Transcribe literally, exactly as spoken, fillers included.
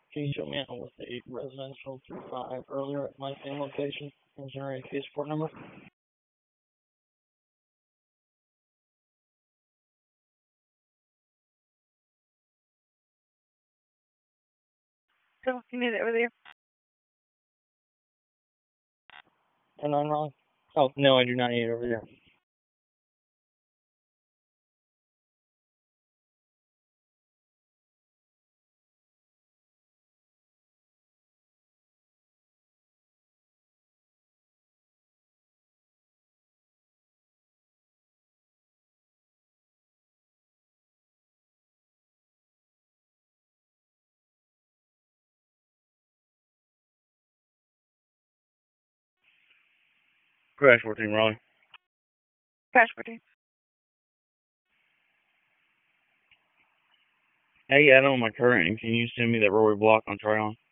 Can you show me out with a residential through five earlier at my same location and generate a case report number? So, you need it over there? And I'm wrong? Oh, no, I do not need it over there. Crash fourteen, Raleigh. Crash fourteen. Hey, I don't know my current, and can you send me that Rory block on try on?